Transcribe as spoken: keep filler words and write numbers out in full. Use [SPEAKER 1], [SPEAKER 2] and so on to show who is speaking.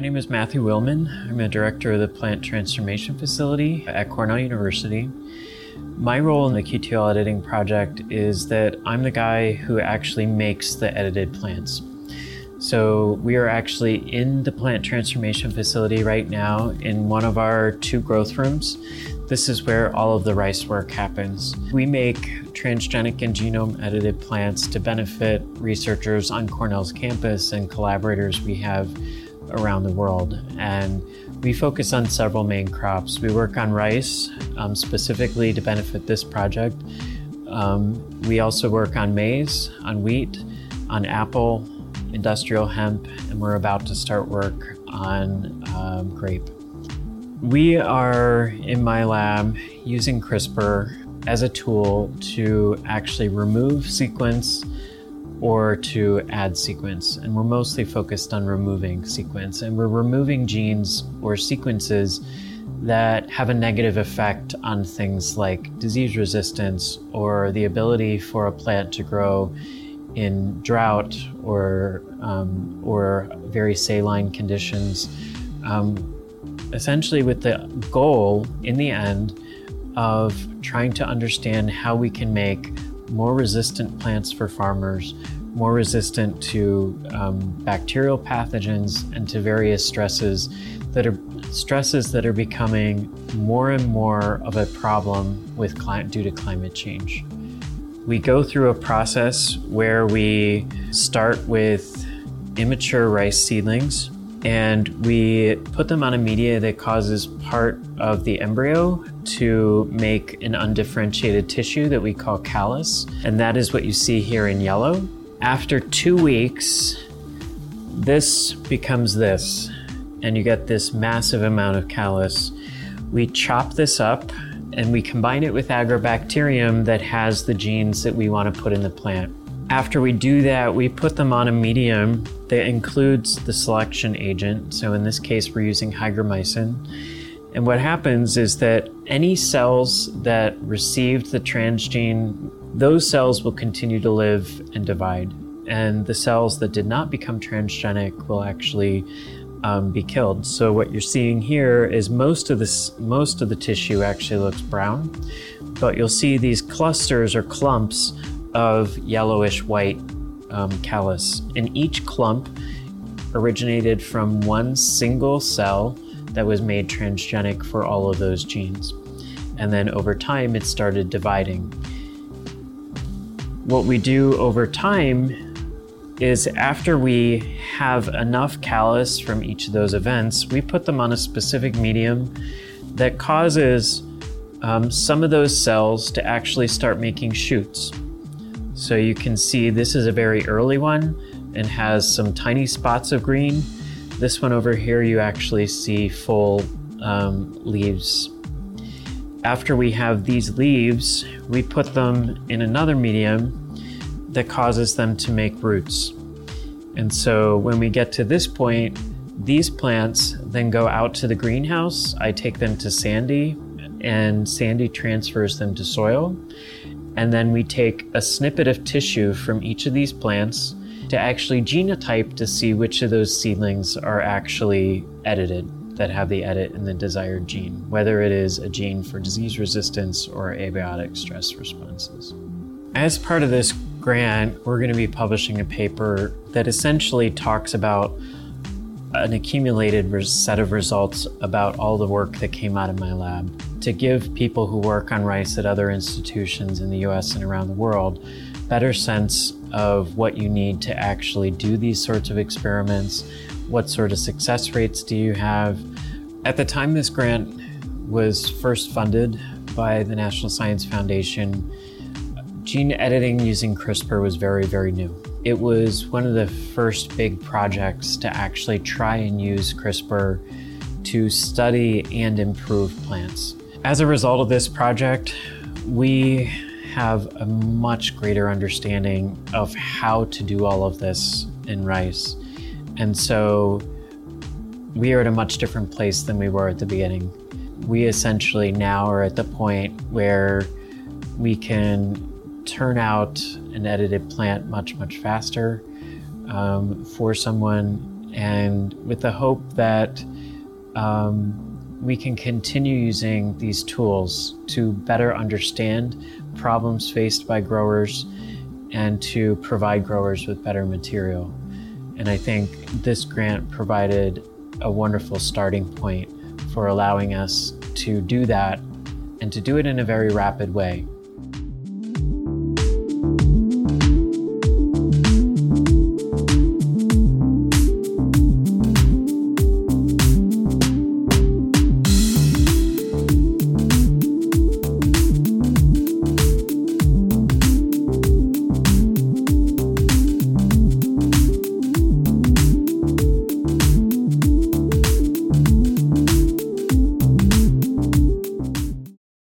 [SPEAKER 1] name is Matthew Willman. I'm a director of the Plant Transformation Facility at Cornell University. My role in the Q T L editing project is that I'm the guy who actually makes the edited plants. So we are actually in the Plant Transformation Facility right now in one of our two growth rooms. This is where all of the rice work happens. We make transgenic and genome edited plants to benefit researchers on Cornell's campus and collaborators we have around the world. And we focus on several main crops. We work on rice, um, specifically to benefit this project. Um, we also work on maize, on wheat, on apple, industrial hemp, and we're about to start work on um, grape. We are in my lab using CRISPR as a tool to actually remove sequence or to add sequence. And we're mostly focused on removing sequence. And we're removing genes or sequences that have a negative effect on things like disease resistance or the ability for a plant to grow in drought or, um, or very saline conditions. Um, essentially with the goal, in the end, of trying to understand how we can make more resistant plants for farmers, more resistant to um, bacterial pathogens and to various stresses that are stresses that are becoming more and more of a problem with cli- due to climate change. We go through a process where we start with immature rice seedlings and we put them on a media that causes part of the embryo to make an undifferentiated tissue that we call callus. And that is what you see here in yellow. After two weeks, this becomes this, and you get this massive amount of callus. We chop this up and we combine it with agrobacterium that has the genes that we want to put in the plant. After we do that, we put them on a medium that includes the selection agent. So in this case, we're using hygromycin. And what happens is that any cells that received the transgene, those cells will continue to live and divide. And the cells that did not become transgenic will actually um, be killed. So what you're seeing here is most of this, most of the tissue actually looks brown, but you'll see these clusters or clumps of yellowish white um, callus. And each clump originated from one single cell that was made transgenic for all of those genes. And then over time, it started dividing. What we do over time is after we have enough callus from each of those events, we put them on a specific medium that causes um, some of those cells to actually start making shoots. So you can see this is a very early one and has some tiny spots of green. This one over here, you actually see full um, leaves. After we have these leaves, we put them in another medium that causes them to make roots. And so when we get to this point, these plants then go out to the greenhouse. I take them to Sandy, and Sandy transfers them to soil. And then we take a snippet of tissue from each of these plants to actually genotype to see which of those seedlings are actually edited, that have the edit in the desired gene, whether it is a gene for disease resistance or abiotic stress responses. As part of this grant, we're going to be publishing a paper that essentially talks about an accumulated set of results about all the work that came out of my lab to give people who work on rice at other institutions in the U S and around the world better sense of what you need to actually do these sorts of experiments, what sort of success rates do you have. At the time this grant was first funded by the National Science Foundation, gene editing using CRISPR was very, very new. It was one of the first big projects to actually try and use CRISPR to study and improve plants. As a result of this project, we have a much greater understanding of how to do all of this in rice. And so we are at a much different place than we were at the beginning. We essentially now are at the point where we can turn out an edited plant much, much faster um, for someone and with the hope that um, we can continue using these tools to better understand problems faced by growers and to provide growers with better material. And I think this grant provided a wonderful starting point for allowing us to do that and to do it in a very rapid way.